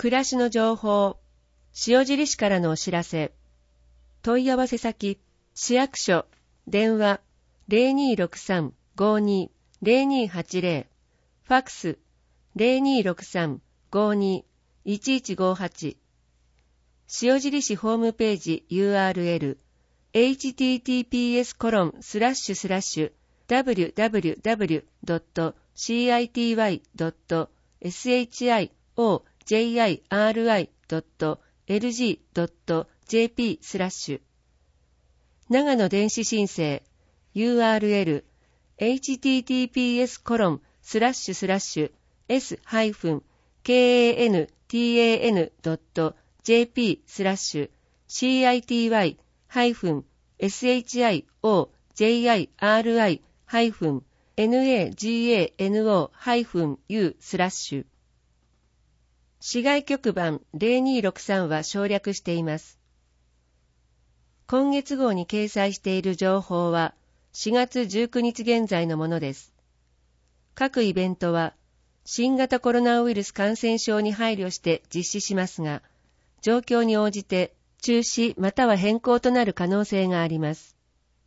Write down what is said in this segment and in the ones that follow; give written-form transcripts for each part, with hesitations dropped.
暮らしの情報、塩尻市からのお知らせ。問い合わせ先、市役所、電話 0263-52-0280、ファックス 0263-52-1158、塩尻市ホームページ URL https://www.city.shijiri.lg.jp/ 長野電子申請 URL https://city.shijiri.nagano-u/ 市外局番0263は省略しています。今月号に掲載している情報は4月19日現在のものです。各イベントは新型コロナウイルス感染症に配慮して実施しますが、状況に応じて中止または変更となる可能性があります。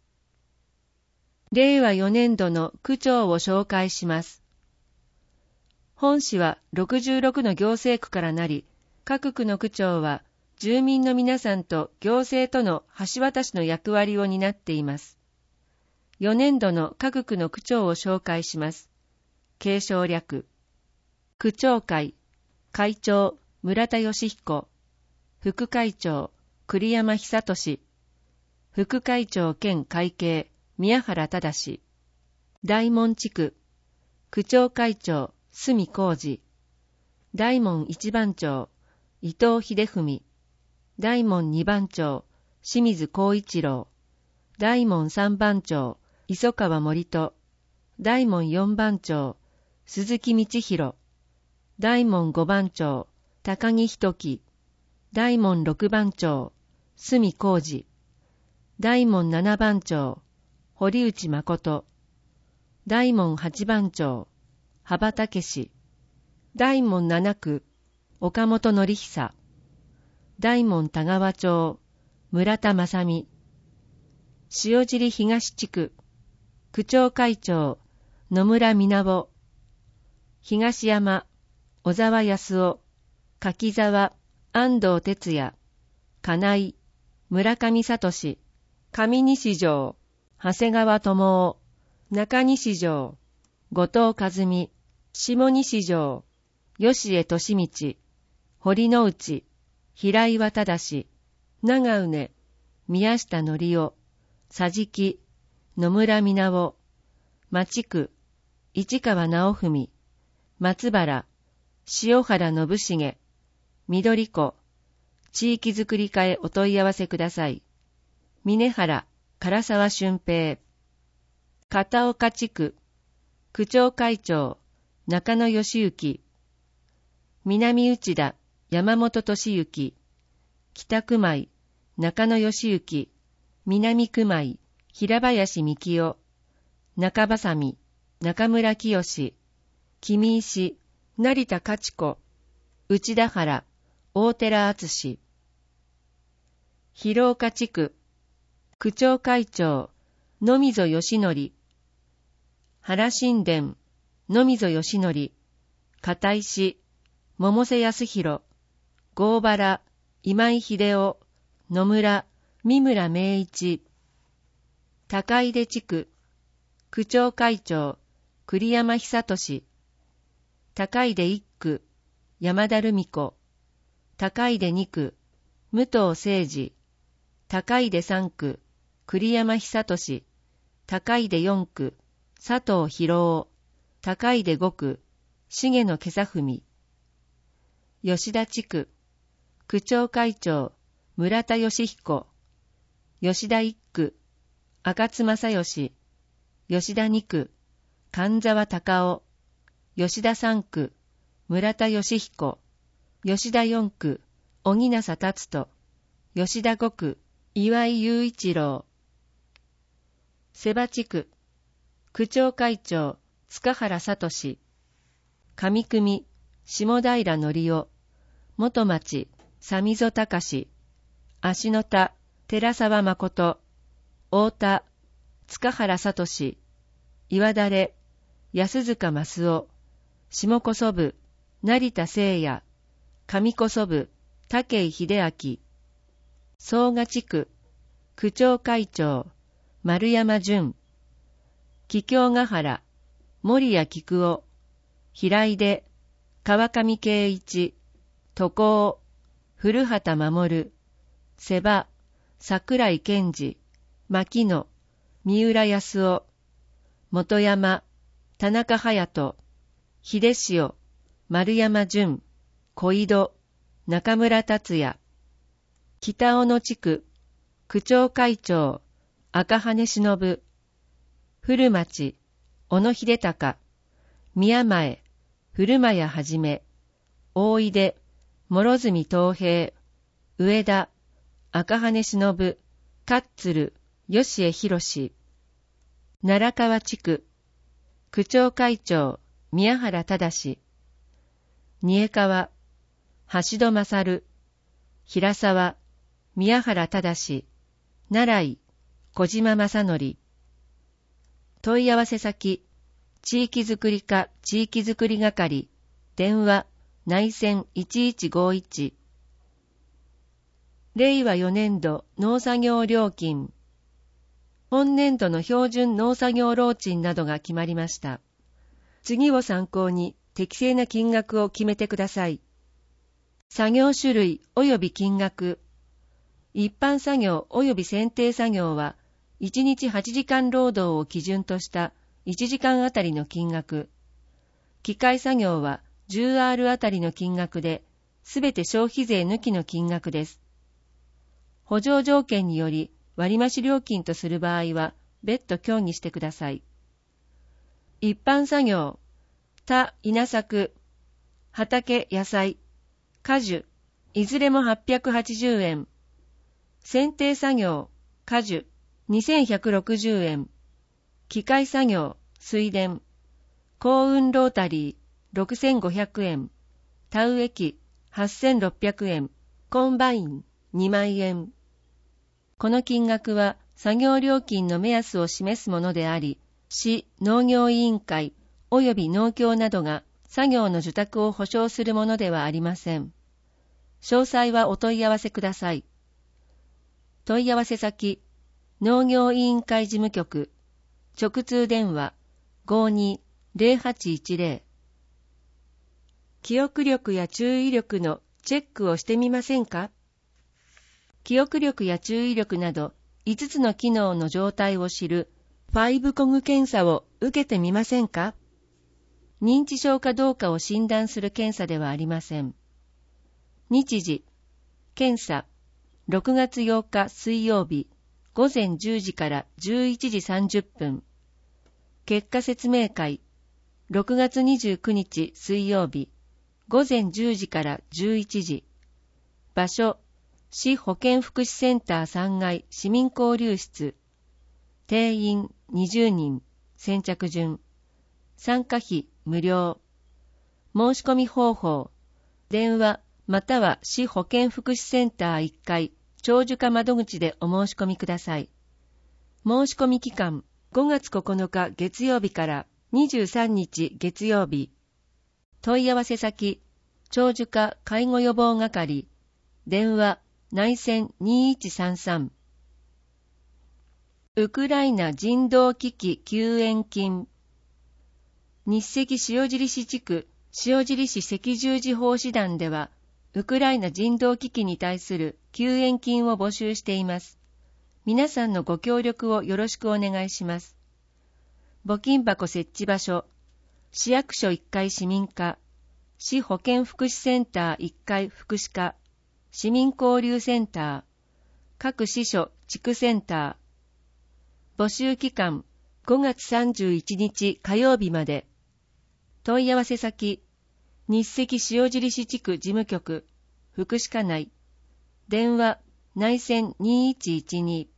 令和4年度の区長を紹介します。本市は66の行政区からなり、各区の区長は住民の皆さんと行政との橋渡しの役割を担っています。4年度の各区の区長を紹介します。継承略。区長会、会長、村田義彦。副会長、栗山久俊。副会長兼会計、宮原忠。大門地区、区長会長、隅浩二。大門一番長、伊藤秀文。大門二番長、清水光一郎。大門三番長、磯川森戸。大門四番長、鈴木道弘。大門五番長、高木仁樹。大門六番長、隅浩二。大門七番長、堀内誠。大門八番長、幅武史。大門七区、岡本則久。大門田川町、村田正美。塩尻東地区、区長会長、野村美直。東山、小沢康夫。柿沢、安藤哲也。金井、村上聡。上西城、長谷川智夫。中西城、後藤和美。下西城、吉江俊道。堀之内、平岩忠。長畝、宮下則夫。佐敷、野村美直。町区、市川直文。松原、塩原信重。緑子、地域づくり課へお問い合わせください。峰原、唐沢俊平。片岡地区、区長会長、中野義行。南内田、山本俊之。北区前、中野義行。南区前、平林幹夫。中ばさみ、中村清。君石、成田勝子。内田原、大寺敦。広岡地区、区長会長、野溝義則。原新田、野溝義則。片石、百瀬康弘。郷原、今井秀夫。野村、三村明一。高出地区、区長会長、栗山久俊。高出一区、山田留美子。高出二区、武藤誠二。高出三区、栗山久俊。高出四区、佐藤博夫。高出五区、重野今朝文。吉田地区、区長会長、村田義彦。吉田一区、赤津正義。吉田二区、神沢隆夫。吉田三区、村田義彦。吉田四区、小木正達人。吉田五区、岩井雄一郎。瀬場地区、区長会長、塚原聡。上組、下平則夫。 元町、三溝隆、芦野田、寺沢誠、太田、塚原聡、岩垂、安塚益夫、下小祖部、成田聖也、上小祖部、武井秀明、総賀地区、区長会長、丸山淳、桔梗ヶ原、森谷菊夫、平出、川上圭一、渡航、古畑守、瀬場、桜井健二、牧野、三浦康夫、本山、田中隼人、秀潮、丸山淳、小井戸、中村達也、北小野地区、区長会長、赤羽忍、古町、小野秀隆、宮前、古間谷はじめ、大出、諸角東平、上田、赤羽忍、カッツル、吉江博、奈良川地区、区長会長、宮原忠、仁江川、橋戸勝、平沢、宮原忠、奈良井、小島正則。問い合わせ先、地域づくり課地域づくり係、電話、内線1151。令和4年度農作業料金。本年度の標準農作業労賃などが決まりました。次を参考に適正な金額を決めてください。作業種類及び金額。一般作業及び選定作業は、1日8時間労働を基準とした1時間あたりの金額。機械作業は 10R あたりの金額で、すべて消費税抜きの金額です。補助条件により割増料金とする場合は、別途協議してください。一般作業、田稲作、畑野菜、果樹、いずれも880円。選定作業、果樹、2160円。機械作業、水田、幸運ロータリー、6500円。田植え機、8600円。コンバイン、2万円。この金額は作業料金の目安を示すものであり、市農業委員会及び農協などが作業の受託を保証するものではありません。詳細はお問い合わせください。問い合わせ先、農業委員会事務局、直通電話 52-0810。記憶力や注意力のチェックをしてみませんか？記憶力や注意力など5つの機能の状態を知る5コグ検査を受けてみませんか？認知症かどうかを診断する検査ではありません。日時、検査、6月8日水曜日、午前10時から11時30分。結果説明会、6月29日水曜日、午前10時から11時。場所、市保健福祉センター3階市民交流室。定員20人、先着順。参加費無料。申し込み方法、電話または市保健福祉センター1階長寿課窓口でお申し込みください。申し込み期間、5月9日月曜日から23日月曜日。問い合わせ先、長寿課介護予防係。電話、内線2133。ウクライナ人道危機救援金。日赤塩尻市地区塩尻市赤十字奉仕団では、ウクライナ人道危機に対する救援金を募集しています。皆さんのご協力をよろしくお願いします。募金箱設置場所、市役所1階市民課、市保健福祉センター1階福祉課、市民交流センター、各支所地区センター。募集期間、5月31日火曜日まで。問い合わせ先、日赤塩尻市地区事務局、福祉課内。電話、内線2112。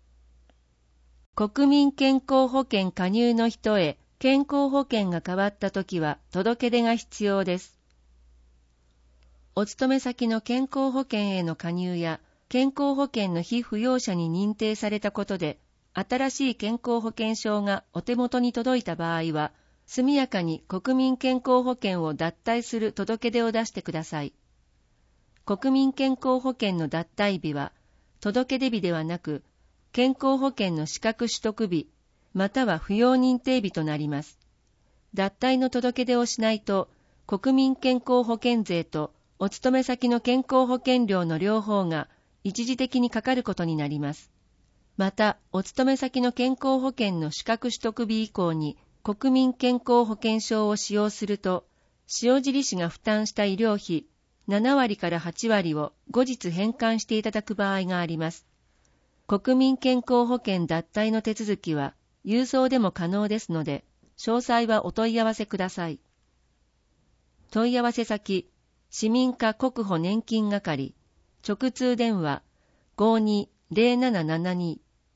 国民健康保険加入の人へ健康保険が変わったときは届け出が必要です。 お勤め先の健康保険への加入や健康保険の被扶養者に認定されたことで、新しい健康保険証がお手元に届いた場合は、速やかに国民健康保険を脱退する届け出を出してください。国民健康保険の脱退日は、届け出日ではなく、健康保険の資格取得日、または扶養認定日となります。脱退の届け出をしないと、国民健康保険税とお勤め先の健康保険料の両方が一時的にかかることになります。また、お勤め先の健康保険の資格取得日以降に国民健康保険証を使用すると、塩尻市が負担した医療費7割から8割を後日返還していただく場合があります。国民健康保険脱退の手続きは郵送でも可能ですので、詳細はお問い合わせください。問い合わせ先、市民課国保年金係、直通電話 520772。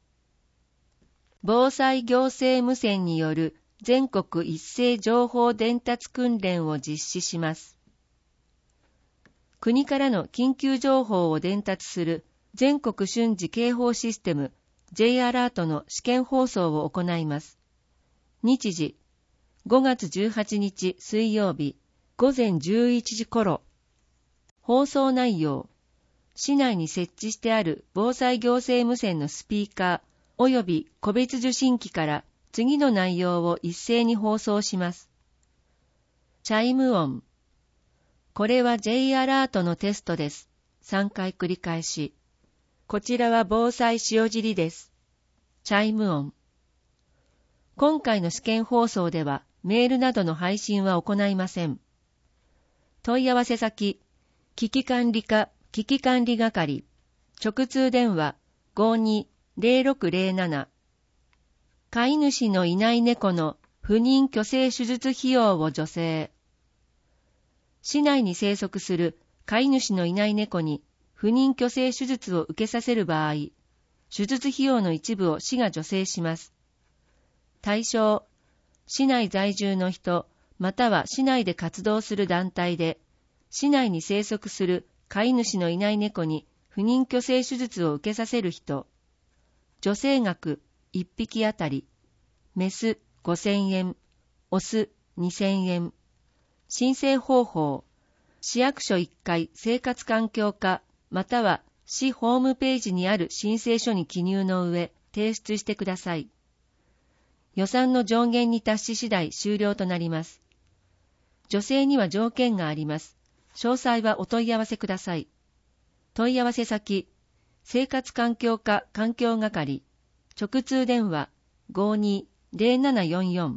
防災行政無線による全国一斉情報伝達訓練を実施します。国からの緊急情報を伝達する全国瞬時警報システム J アラートの試験放送を行います。日時、5月18日水曜日午前11時頃。放送内容、市内に設置してある防災行政無線のスピーカー及び個別受信機から次の内容を一斉に放送します。チャイム音。これは J アラートのテストです。3回繰り返し。こちらは防災塩尻です。チャイム音。今回の試験放送ではメールなどの配信は行いません。問い合わせ先、危機管理課危機管理係、直通電話 520607。飼い主のいない猫の不妊去勢手術費用を助成。市内に生息する飼い主のいない猫に不妊去勢手術を受けさせる場合、手術費用の一部を市が助成します。対象、市内在住の人、または市内で活動する団体で、市内に生息する飼い主のいない猫に不妊去勢手術を受けさせる人。助成額1匹あたり、メス5000円、オス2000円。申請方法、市役所1階生活環境課、または市ホームページにある申請書に記入の上、提出してください。予算の上限に達し次第終了となります。助成には条件があります。詳細はお問い合わせください。問い合わせ先、生活環境課環境係、直通電話 520744。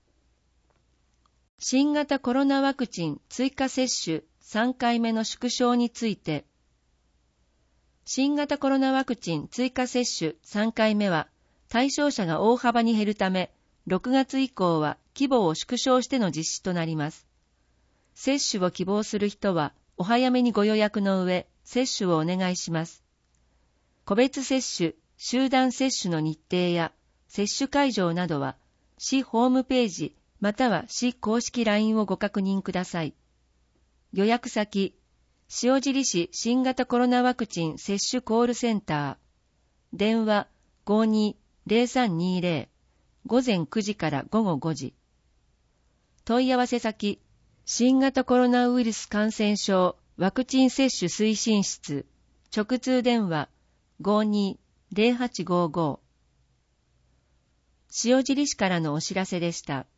新型コロナワクチン追加接種3回目の縮小について、新型コロナワクチン追加接種3回目は対象者が大幅に減るため、6月以降は規模を縮小しての実施となります。接種を希望する人はお早めにご予約の上、接種をお願いします。個別接種、集団接種の日程や接種会場などは、市ホームページまたは市公式 LINE をご確認ください。予約先、塩尻市新型コロナワクチン接種コールセンター、電話520320、午前9時から午後5時。問い合わせ先、新型コロナウイルス感染症ワクチン接種推進室、直通電話520855。塩尻市からのお知らせでした。